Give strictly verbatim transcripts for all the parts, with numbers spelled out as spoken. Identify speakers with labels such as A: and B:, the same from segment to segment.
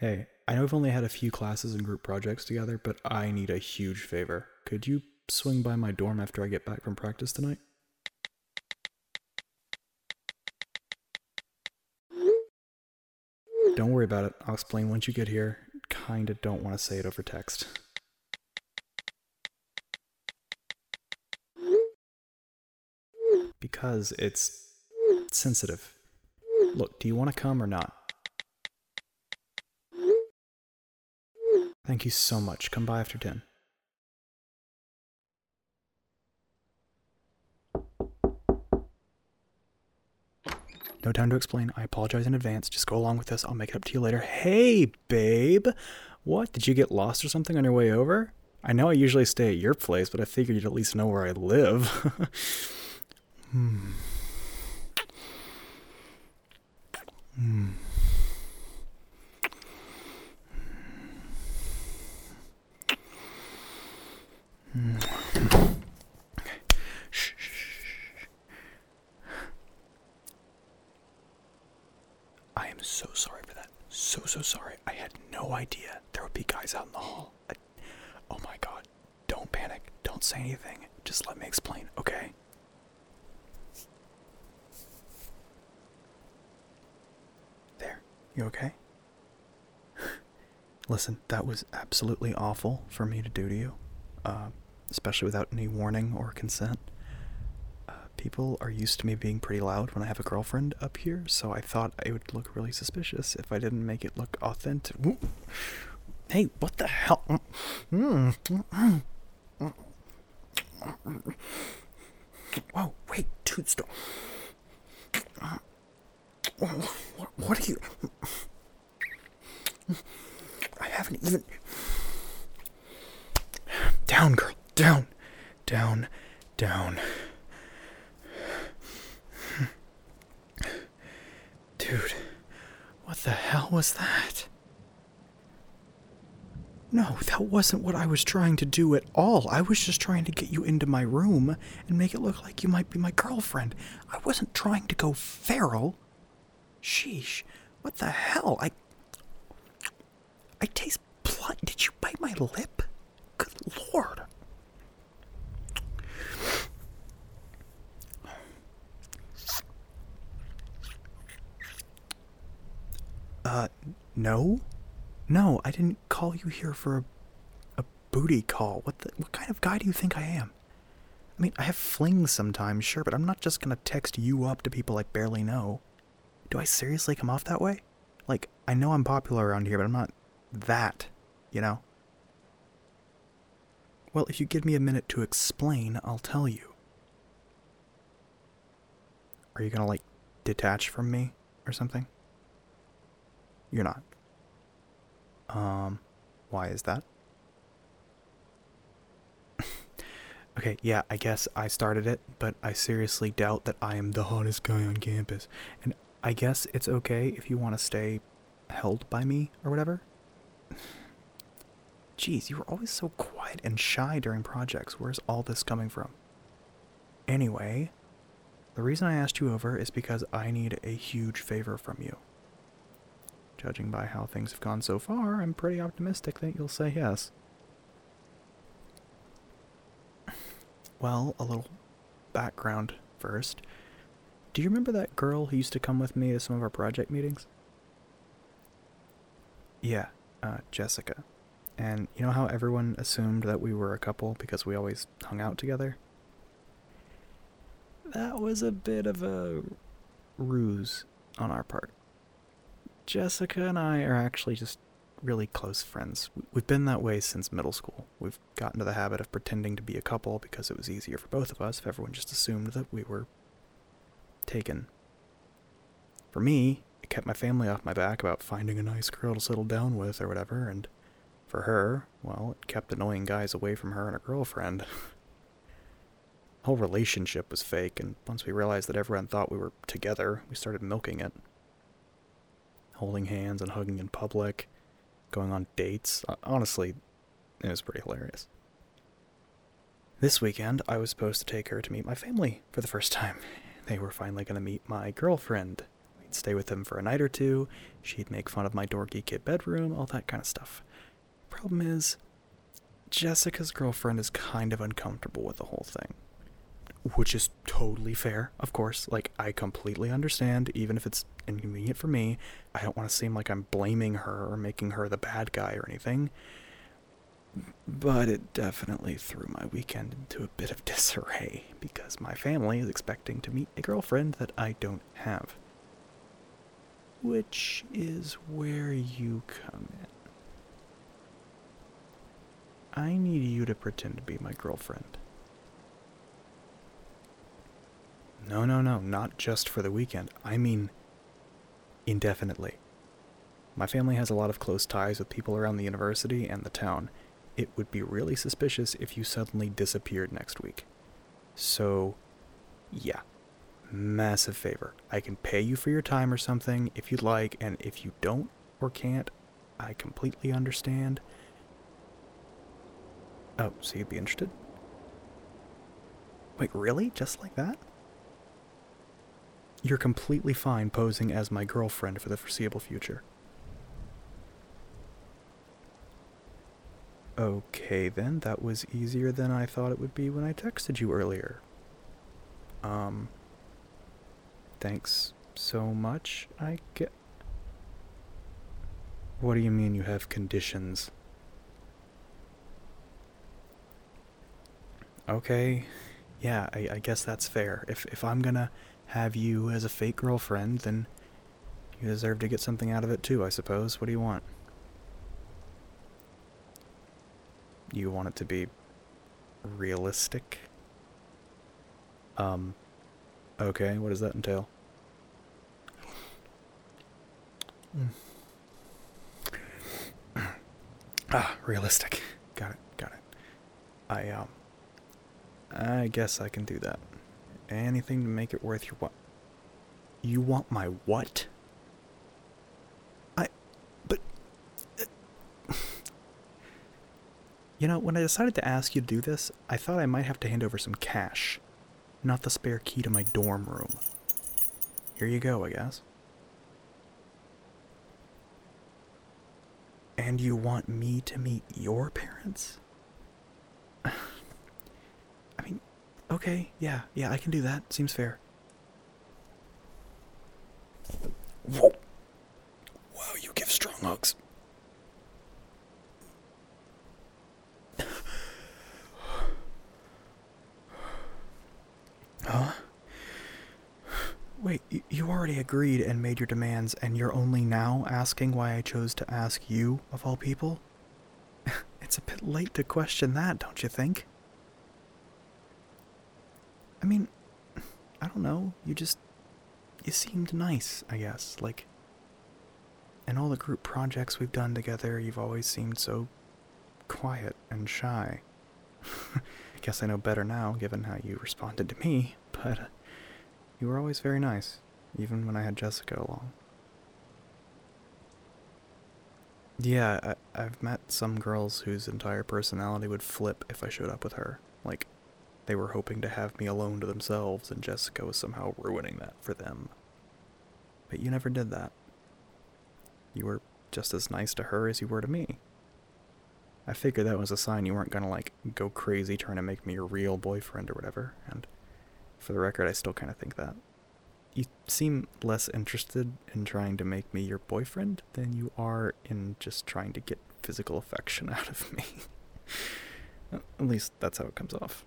A: Hey, I know we've only had a few classes and group projects together, but I need a huge favor. Could you swing by my dorm after I get back from practice tonight? Don't worry about it. I'll explain once you get here. Kinda don't want to say it over text. Because it's sensitive. Look, do you want to come or not? Thank you so much. Come by after ten. No time to explain. I apologize in advance. Just go along with this. I'll make it up to you later. Hey, babe! What? Did you get lost or something on your way over? I know I usually stay at your place, but I figured you'd at least know where I live. hmm. Hmm. Hmm. Okay. Shh, shh, shh. I am so sorry for that. So, so sorry. I had no idea there would be guys out in the hall. I, oh my god. Don't panic. Don't say anything. Just let me explain, okay? There. You okay? Listen, that was absolutely awful for me to do to you. Uh, especially without any warning or consent. Uh, people are used to me being pretty loud when I have a girlfriend up here, so I thought it would look really suspicious if I didn't make it look authentic. Ooh. Hey, what the hell? Whoa, wait, dude, stop. What, what are you... I haven't even... Down, girl. Down. Down. Down. Dude, what the hell was that? No, that wasn't what I was trying to do at all. I was just trying to get you into my room and make it look like you might be my girlfriend. I wasn't trying to go feral. Sheesh, what the hell? I... I taste blood. Did you bite my lip? Good lord. Uh, no? No, I didn't call you here for a, a booty call. What the, what kind of guy do you think I am? I mean, I have flings sometimes, sure, but I'm not just gonna text you up to people I barely know. Do I seriously come off that way? Like, I know I'm popular around here, but I'm not that, you know? Well, if you give me a minute to explain, I'll tell you. Are you gonna, like, detach from me or something? You're not. Um, why is that? Okay, yeah, I guess I started it, but I seriously doubt that I am the hottest guy on campus. And I guess it's okay if you want to stay held by me or whatever. Jeez, you were always so quiet and shy during projects. Where's all this coming from? Anyway, the reason I asked you over is because I need a huge favor from you. Judging by how things have gone so far, I'm pretty optimistic that you'll say yes. Well, a little background first. Do you remember that girl who used to come with me to some of our project meetings? Yeah, uh, Jessica. And you know how everyone assumed that we were a couple because we always hung out together? That was a bit of a ruse on our part. Jessica and I are actually just really close friends. We've been that way since middle school. We've gotten to the habit of pretending to be a couple because it was easier for both of us if everyone just assumed that we were taken. For me, it kept my family off my back about finding a nice girl to settle down with or whatever, and for her, well, it kept annoying guys away from her and her girlfriend. The whole relationship was fake, and once we realized that everyone thought we were together, we started milking it. Holding hands and hugging in public, going on dates. Honestly, it was pretty hilarious. This weekend, I was supposed to take her to meet my family for the first time. They were finally going to meet my girlfriend. We stay with him for a night or two. She'd make fun of my dorky kid bedroom, all that kind of stuff. Problem is, Jessica's girlfriend is kind of uncomfortable with the whole thing. Which is totally fair, of course. Like, I completely understand, even if it's inconvenient for me. I don't want to seem like I'm blaming her or making her the bad guy or anything. But it definitely threw my weekend into a bit of disarray, because my family is expecting to meet a girlfriend that I don't have. Which is where you come in. I need you to pretend to be my girlfriend. No, no, no, not just for the weekend. I mean, indefinitely. My family has a lot of close ties with people around the university and the town. It would be really suspicious if you suddenly disappeared next week. So, yeah. Massive favor. I can pay you for your time or something if you'd like, and if you don't or can't, I completely understand. Oh, so you'd be interested? Wait, really? Just like that? You're completely fine posing as my girlfriend for the foreseeable future. Okay then, that was easier than I thought it would be when I texted you earlier. Um, thanks so much, I get... What do you mean you have conditions? Okay, yeah, I, I guess that's fair. If if I'm gonna have you as a fake girlfriend, then you deserve to get something out of it too, I suppose. What do you want? You want it to be realistic? Um, okay, what does that entail? Ah, realistic. Got it, got it. I, um, I guess I can do that. Anything to make it worth your what? You want my what? I, but... Uh, you know, when I decided to ask you to do this, I thought I might have to hand over some cash. Not the spare key to my dorm room. Here you go, I guess. And you want me to meet your parents? I mean, okay, yeah, yeah, I can do that. Seems fair. Whoa. Wow, you give strong hugs. Huh? Wait, you already agreed and made your demands, and you're only now asking why I chose to ask you, of all people? It's a bit late to question that, don't you think? I mean, I don't know, you just... You seemed nice, I guess, like... In all the group projects we've done together, you've always seemed so... quiet and shy. I guess I know better now, given how you responded to me, but... Uh, you were always very nice, even when I had Jessica along. Yeah, I, I've met some girls whose entire personality would flip if I showed up with her. Like, they were hoping to have me alone to themselves, and Jessica was somehow ruining that for them. But you never did that. You were just as nice to her as you were to me. I figured that was a sign you weren't gonna, like, go crazy trying to make me your real boyfriend or whatever, and... For the record, I still kind of think that. You seem less interested in trying to make me your boyfriend than you are in just trying to get physical affection out of me. At least that's how it comes off.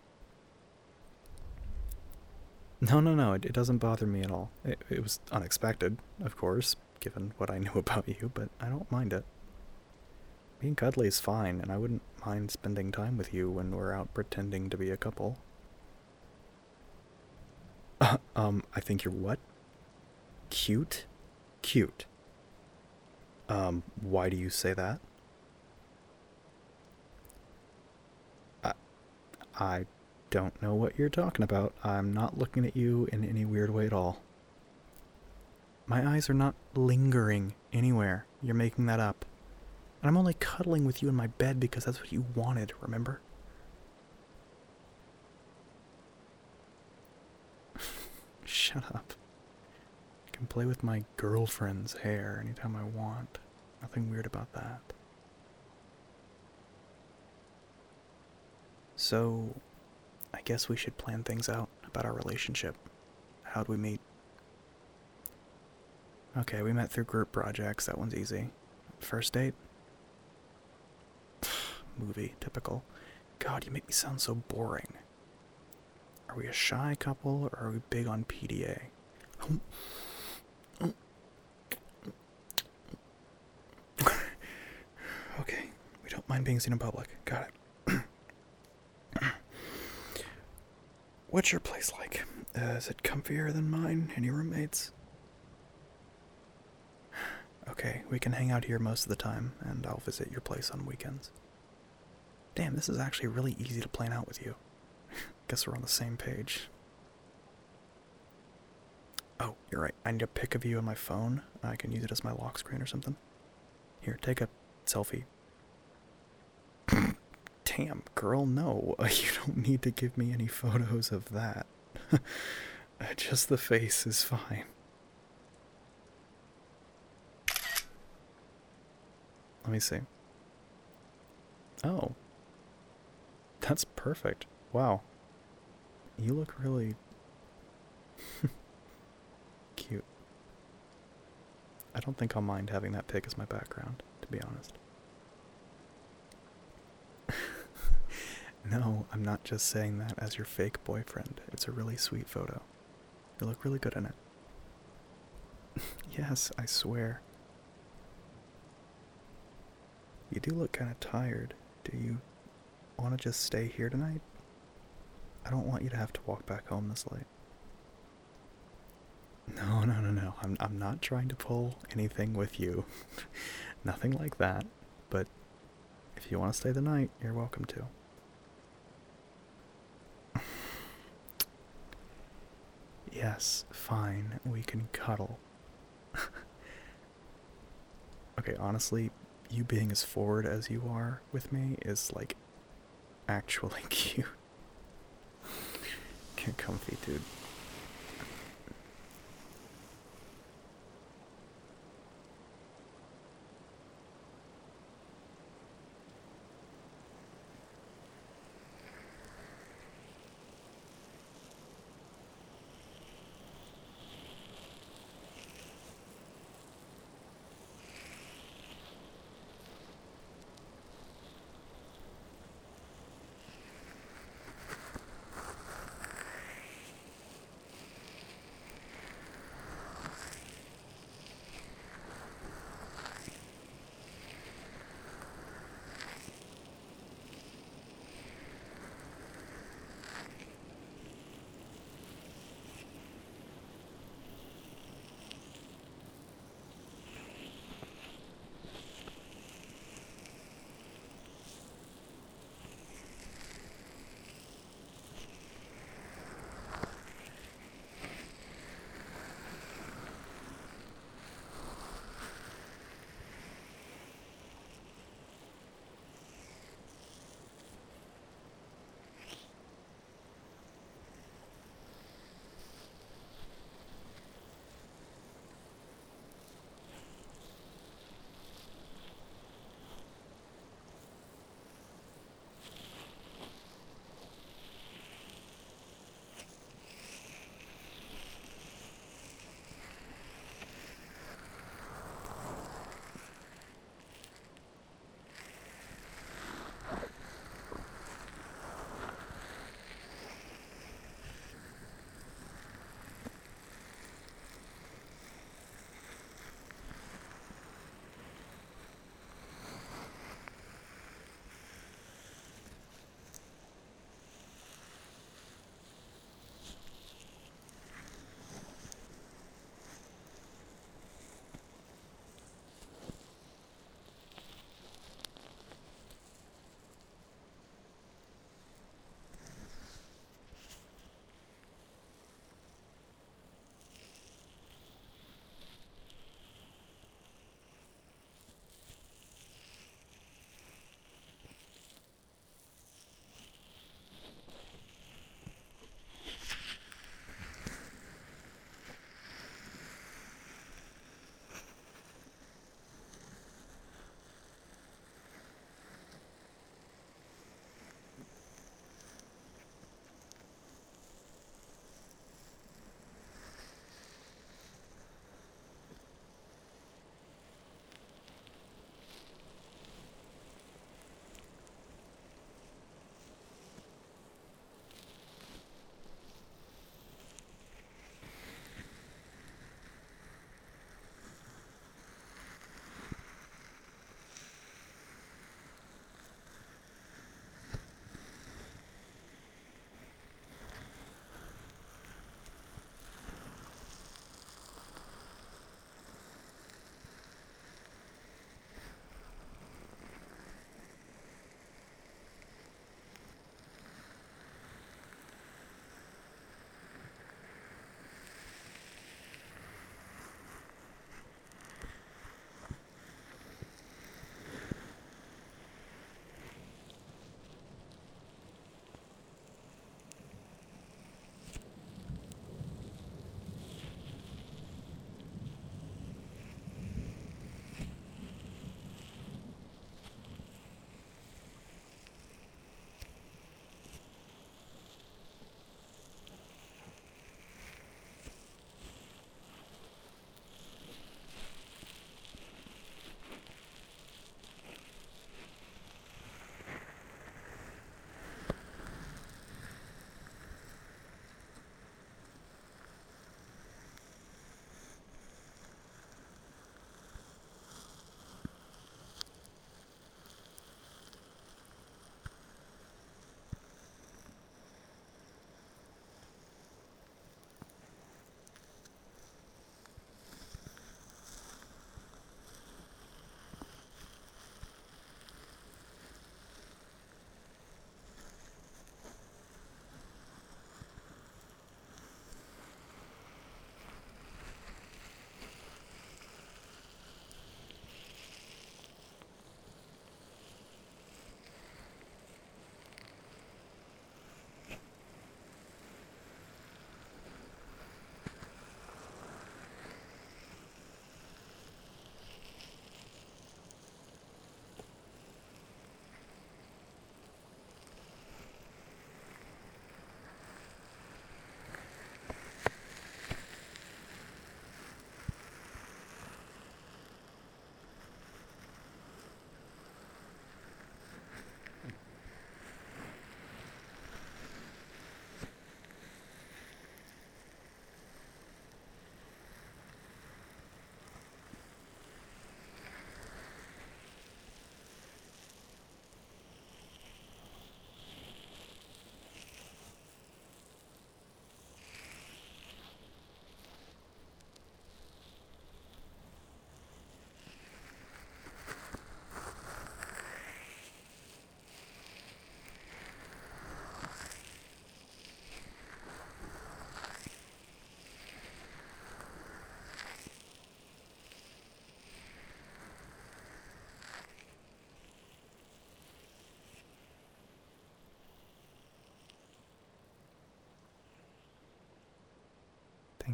A: No, no, no, it, it doesn't bother me at all. It, it was unexpected, of course, given what I knew about you, but I don't mind it. Being cuddly is fine, and I wouldn't mind spending time with you when we're out pretending to be a couple. Uh, um, I think you're what? Cute? Cute. Um, why do you say that? I, I don't know what you're talking about. I'm not looking at you in any weird way at all. My eyes are not lingering anywhere. You're making that up. And I'm only cuddling with you in my bed because that's what you wanted, remember? Shut up. can play with my girlfriend's hair anytime I want. Nothing weird about that. So, I guess we should plan things out about our relationship. How'd we meet? Okay, we met through group projects. That one's easy. First date? Movie, typical. God, you make me sound so boring. Are we a shy couple, or are we big on P D A? Okay, we don't mind being seen in public. Got it. What's your place like? Uh, is it comfier than mine and your roommates? Okay, we can hang out here most of the time, and I'll visit your place on weekends. Damn, this is actually really easy to plan out with you. Guess we're on the same page. Oh, you're right. I need a pic of you on my phone. I can use it as my lock screen or something. Here, take a selfie. Damn, girl, no. You don't need to give me any photos of that. Just the face is fine. Let me see. Oh. That's perfect. Wow. You look really cute. I don't think I'll mind having that pic as my background, to be honest. No, I'm not just saying that as your fake boyfriend. It's a really sweet photo. You look really good in it. Yes, I swear. You do look kind of tired. Do you want to just stay here tonight? I don't want you to have to walk back home this late. No, no, no, no. I'm I'm not trying to pull anything with you. Nothing like that. But if you want to stay the night, you're welcome to. Yes, fine. We can cuddle. Okay, honestly, you being as forward as you are with me is, like, actually cute. Get comfy, dude.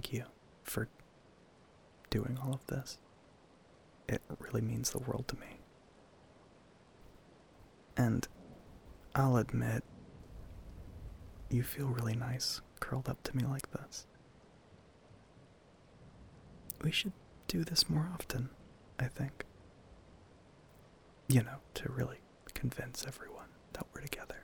A: thank you for doing all of this. It really means the world to me. And I'll admit, you feel really nice curled up to me like this. We should do this more often, I think. You know, to really convince everyone that we're together.